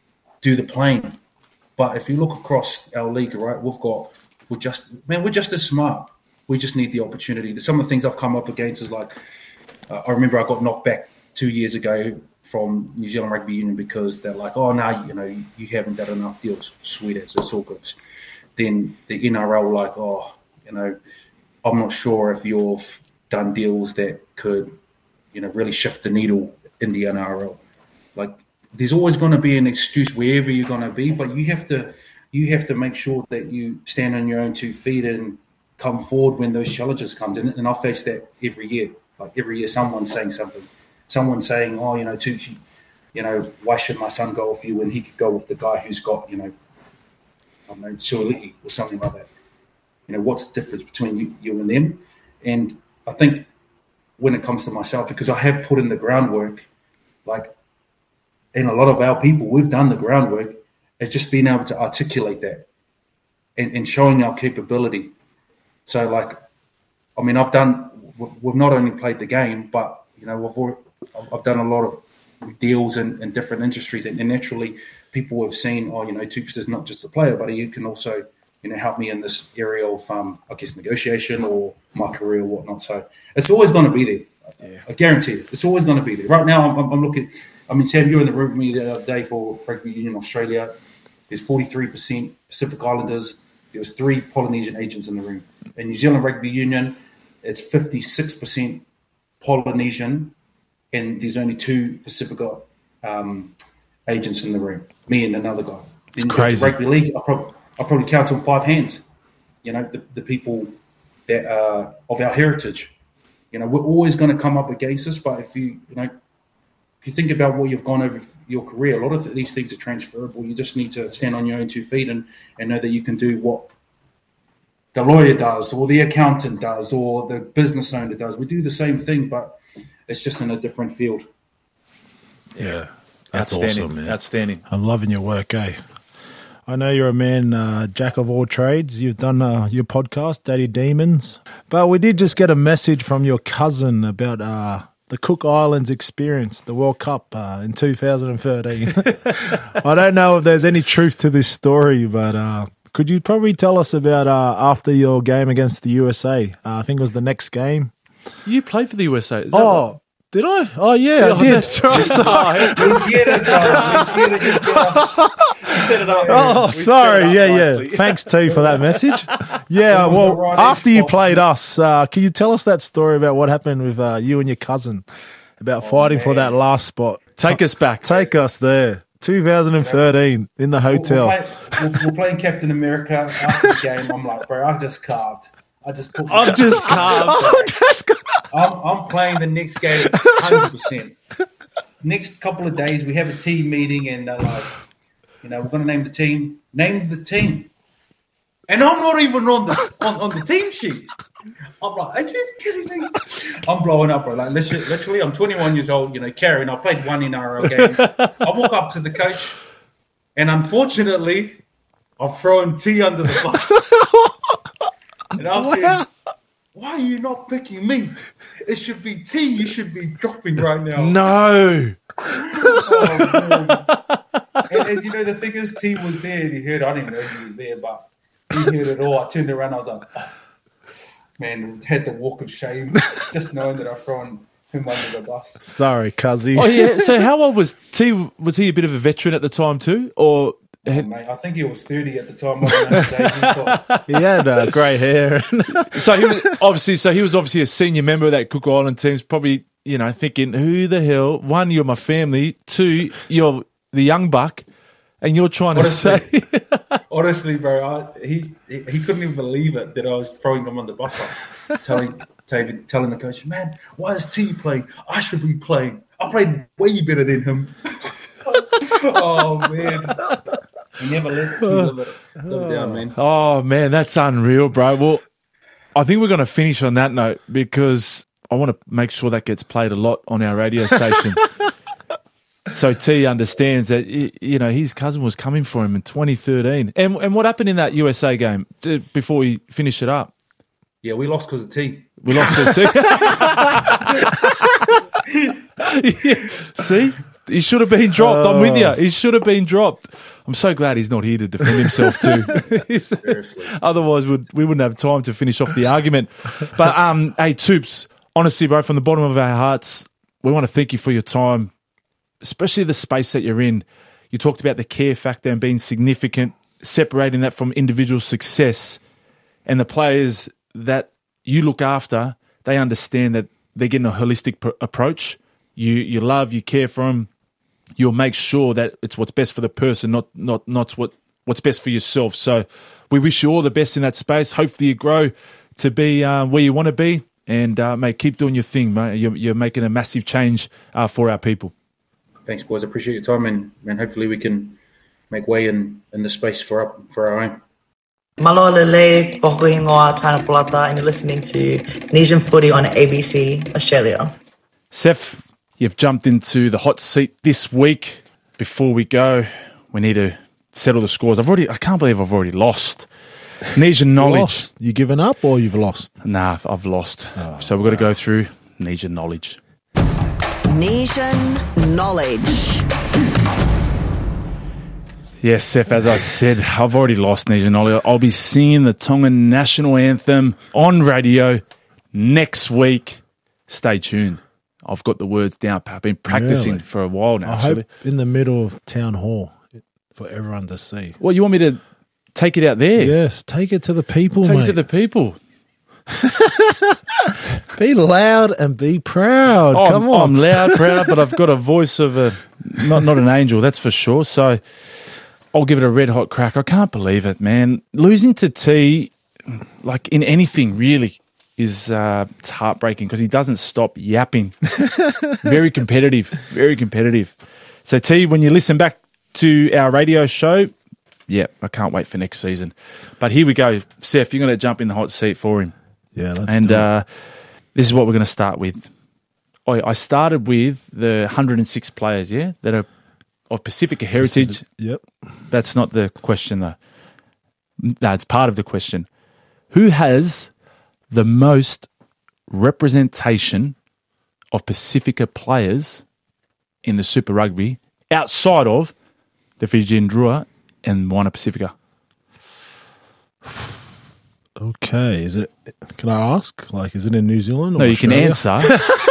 do the playing. But if you look across our league, right, we've got, we're just, man, we're just as smart. We just need the opportunity. Some of the things I've come up against is like, uh, I remember I got knocked back two years ago from New Zealand Rugby Union because they're like, oh, no, you know, you, you haven't done enough deals. Sweet as, it's all good. Then the N R L were like, oh, you know, I'm not sure if you've done deals that could, you know, really shift the needle in the N R L. Like, there's always going to be an excuse wherever you're going to be, but you have to you have to make sure that you stand on your own two feet and come forward when those challenges come. And, and I face that every year. Like every year, someone's saying something. Someone's saying, oh, you know, Tucci, you know, why should my son go with you when he could go with the guy who's got, you know, I don't know, Suoliti or something like that. You know, what's the difference between you, you and them? And I think when it comes to myself, because I have put in the groundwork, like, and a lot of our people, we've done the groundwork, it's just being able to articulate that and, and showing our capability. So, like, I mean, I've done, we've not only played the game, but, you know, we've, I've done a lot of deals in, in different industries, and, and naturally people have seen, oh, you know, Tupes is not just a player, but he can also, you know, help me in this area of, um, I guess, negotiation or my career or whatnot. So it's always going to be there. Yeah. I guarantee it. It's always going to be there. Right now, I'm, I'm looking, I mean, Sam, you were in the room with me the other day for Rugby Union Australia. There's forty-three percent Pacific Islanders. There was three Polynesian agents in the room. In New Zealand Rugby Union, it's fifty-six percent Polynesian, and there's only two Pacifica um, agents in the room, me and another guy. It's in crazy. Rugby League, I probably, I probably count on five hands, you know, the, the people that are of our heritage. You know, we're always going to come up against this, but if you, you know, if you think about what you've gone over your career, a lot of these things are transferable. You just need to stand on your own two feet and, and know that you can do what the lawyer does or the accountant does or the business owner does. We do the same thing, but it's just in a different field. Yeah, that's Outstanding. awesome, man. Outstanding. I'm loving your work, eh? I know you're a man, uh, jack of all trades. You've done uh, your podcast, Daddy Demons. But we did just get a message from your cousin about uh, the Cook Islands experience, the World Cup uh, in two thousand thirteen. I don't know if there's any truth to this story, but uh, could you probably tell us about uh, after your game against the U S A? Uh, I think it was the next game. You played for the U S A. Is that Oh, right? did I? Oh, yeah, Oh, I did. that's right. Sorry. We get it, guys. We get it, guys. Set it up. Oh, We sorry. set it Yeah, up yeah. nicely. Thanks, T, for that message. Yeah, It was the well, right after you age played us, uh, can you tell us that story about what happened with uh, you and your cousin about fighting for that last spot? Take us back. Take us there. twenty thirteen in the hotel. We're, we're, playing, we're, we're playing Captain America after the game. I'm like, bro, I just carved. I just put. I've just carved. Oh, just carved. I'm, I'm playing the next game one hundred percent. Next couple of days, we have a team meeting, and uh, like, you know, we're going to name the team. Name the team. And I'm not even on the on, on the team sheet. I'm like, are you kidding me? I'm blowing up, bro. Like, literally, literally, I'm twenty-one years old, you know, carrying. I played one N R L game. I walk up to the coach, and unfortunately, I've thrown T under the bus. And I've said, why are you not picking me? It should be T. You should be dropping right now. No. Oh, and, and, you know, the thing is, T was there, and he heard. I didn't know he was there, but he heard it all. I turned around, I was like, oh. Man, had the walk of shame just knowing that I've thrown him under the bus. Sorry, cuzzy. Oh yeah. So how old was T? Was he a bit of a veteran at the time too, or? Oh, mate, I think he was thirty at the time. I he had uh, grey hair. So he was obviously. So he was obviously a senior member of that Cook Island team. Probably, you know, thinking, who the hell? One, you're my family. Two, you're the young buck. And you're trying honestly, to say... honestly, bro, I, he, he he couldn't even believe it that I was throwing him on the bus. Like, telling David, telling the coach, man, why is T playing? I should be playing. I played way better than him. Oh, man. He never let me live it, live it down, man. Oh, man, that's unreal, bro. Well, I think we're going to finish on that note because I want to make sure that gets played a lot on our radio station. So T understands that, you know, his cousin was coming for him in twenty thirteen. And and what happened in that U S A game before we finish it up? Yeah, we lost because of T. We lost because of T. Yeah. See? He should have been dropped. I'm with you. He should have been dropped. I'm so glad he's not here to defend himself too. Seriously. Otherwise, we'd, we wouldn't have time to finish off the argument. But, um, hey, Toops, honestly, bro, from the bottom of our hearts, we want to thank you for your time, especially the space that you're in. You talked about the care factor and being significant, separating that from individual success. And the players that you look after, they understand that they're getting a holistic pr- approach. You you love, you care for them. You'll make sure that it's what's best for the person, not not not what what's best for yourself. So we wish you all the best in that space. Hopefully you grow to be uh, where you want to be. And, uh, mate, keep doing your thing, mate. You're, you're making a massive change uh, for our people. Thanks, boys. I appreciate your time, and, and hopefully we can make way in, in the space for our, for our own. Malo Lele, Bokohingoa, Tana Polata, and you're listening to Nesian Footy on A B C Australia. Seth, you've jumped into the hot seat this week. Before we go, we need to settle the scores. I've already, I can't believe I've already lost. Nesian knowledge. Lost. You given up or you've lost? Nah, I've lost. Oh, so we've got to go through Nesian knowledge. Nesian knowledge. Yes, Seth, as I said, I've already lost Nesian knowledge. I'll be singing the Tongan national anthem on radio next week. Stay tuned. I've got the words down. I've been practicing really? for a while now. I actually. hope in the middle of town hall for everyone to see. Well, you want me to take it out there? Yes, take it to the people, Take mate. it to the people. Be loud and be proud. Oh, Come I'm, on. I'm loud, proud, but I've got a voice of a not not an angel, that's for sure. So I'll give it a red hot crack. I can't believe it, man. Losing to T, like in anything really, is uh, it's heartbreaking because he doesn't stop yapping. Very competitive, very competitive. So T, when you listen back to our radio show, yeah, I can't wait for next season. But here we go. Seth, you're going to jump in the hot seat for him. Yeah, let's and do it. uh, this is what we're going to start with. I, I started with the one hundred six players, yeah, that are of Pacifica heritage. Yep. That's not the question, though. No, it's part of the question. Who has the most representation of Pacifica players in the Super Rugby outside of the Fijian Drua and Moana Pacifica? Okay, is it? Can I ask? Like, is it in New Zealand? Or No, you Australia? can answer.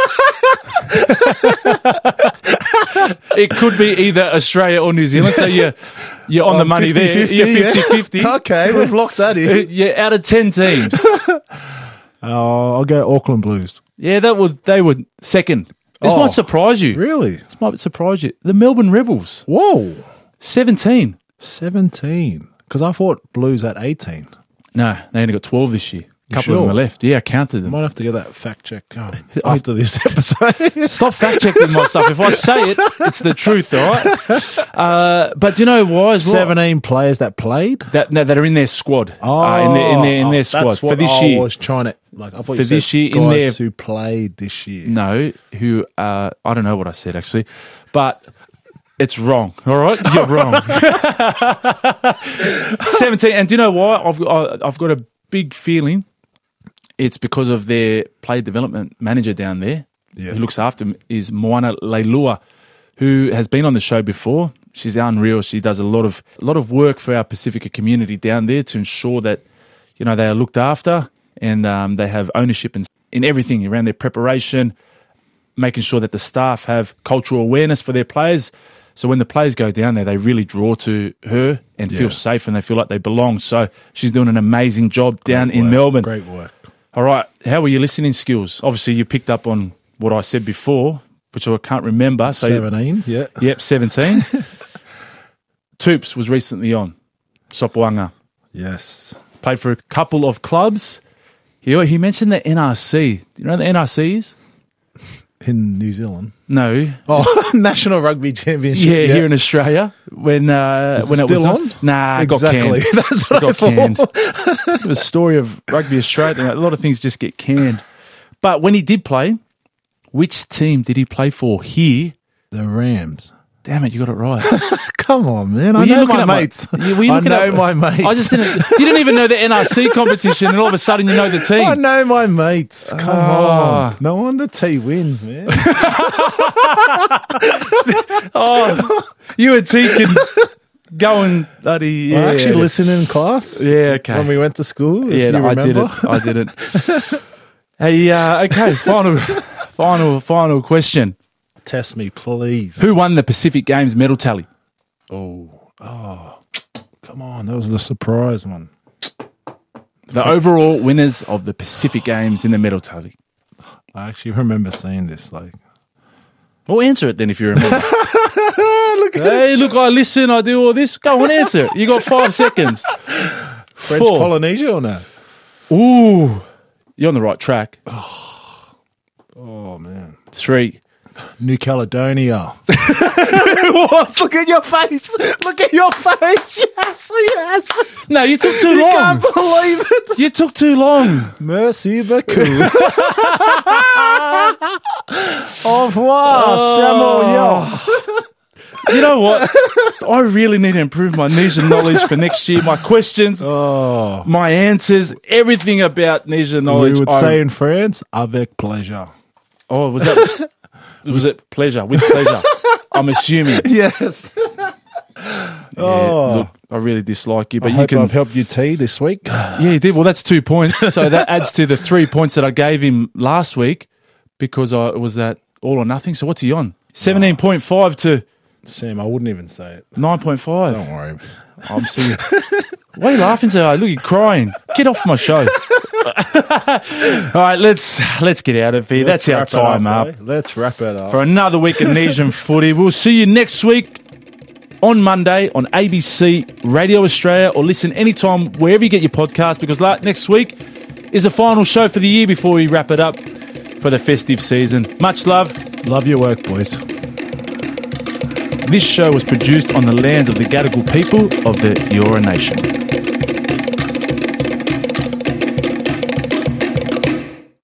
It could be either Australia or New Zealand. So you're you're on Oh, the money fifty, there. fifty, You're yeah. fifty-fifty. Okay, we've locked that in. Yeah, out of ten teams. Oh, I'll go Auckland Blues. Yeah, that would they were second. This Oh, might surprise you. Really? This might surprise you. The Melbourne Rebels, Whoa. seventeen. seventeen. Because I thought Blues at eighteen. No, they only got twelve this year. A You couple of them sure? are left. Yeah, I counted I them. might have to get that fact check oh, after this episode. Stop fact checking my stuff. If I say it, it's the truth, all right? Uh, but do you know why as well? seventeen players that played? That, no, that are in their squad. Oh, uh, in their, in their, in their oh, squad that's for what this I year. was trying to, like, I thought For you said this year, in guys their- who played this year. No, who, uh, I don't know what I said actually, but it's wrong, all right? You're wrong. seventeen, and do you know why? I've, I- I've got a big feeling it's because of their play development manager down there, Yeah. who looks after them, is Moana Leilua, who has been on the show before. She's unreal. She does a lot of a lot of work for our Pacifica community down there to ensure that, you know, they are looked after and um, they have ownership in, in everything around their preparation, making sure that the staff have cultural awareness for their players. So when the players go down there, they really draw to her and Yeah. feel safe and they feel like they belong. So she's doing an amazing job down in Work. Melbourne. Great work. All right. How were your listening skills? Obviously, you picked up on what I said before, which I can't remember. So seventeen, yeah. Yep, seventeen. Toops was recently on. Sopoanga. Yes. Played for a couple of clubs. He, he mentioned the N R C. Do you know what the N R C is? In New Zealand. No. Oh, National Rugby Championship. Yeah, here in Australia. When uh, Is when it it was still on? on? Nah, it Exactly. got canned. That's what it I got thought. canned. It was a story of Rugby Australia. A lot of things just get canned. But when he did play, which team did he play for here? The Rams. Damn it, you got it right. Come on, man. Were I you know looking my at my- mates. Yeah, were you I looking know at- my mates. I just didn't. You didn't even know the N R C competition, and all of a sudden you know the team. I know my mates. Come Ah. on. No wonder T wins, man. Oh, you and T can go and bloody. Yeah, I actually listened in class. Yeah, okay. When we went to school. Yeah, if you no, I remember. didn't. I didn't. Hey, uh, okay. Final, final, final question. Test me, please. Who won the Pacific Games medal tally? Oh, oh, come on. That was the surprise one. The overall winners of the Pacific Games in the medal tally. I actually remember seeing this. Like, Well, answer it then if you remember. look at Hey, look, I listen, I do all this. Go on, answer it. You got five seconds. French Four. Polynesia or no? Ooh, you're on the right track. Oh, man. Three. New Caledonia. What? Look at your face. Look at your face. Yes, yes. No, you took too You long. can't believe it. You took too long. Merci beaucoup. Au revoir, Samuel. You know what? I really need to improve my Nesian knowledge for next year. My questions, Oh. my answers, everything about Nesian knowledge. We would I- say in France, avec plaisir. oh, was that? was it pleasure? With pleasure. I'm assuming. Yes. Yeah, Oh. look, I really dislike you, but I you hope can. I've helped you T this week. Yeah, you did. Well, that's two points. So that adds to the three points that I gave him last week because I, it was that all or nothing. So what's he on? seventeen point five to Sam, I wouldn't even say it. nine point five. Don't worry. I'm seeing. Why are you laughing so hard? Look, you're crying. Get off my show. All right, let's let's get out of here. Let's That's our wrap it time up, eh? Let's wrap it up. for another week of Nesian footy. We'll see you next week on Monday on A B C Radio Australia, or listen anytime wherever you get your podcast, because like next week is the final show for the year before we wrap it up for the festive season. Much love. Love your work, boys. This show was produced on the lands of the Gadigal people of the Eora Nation.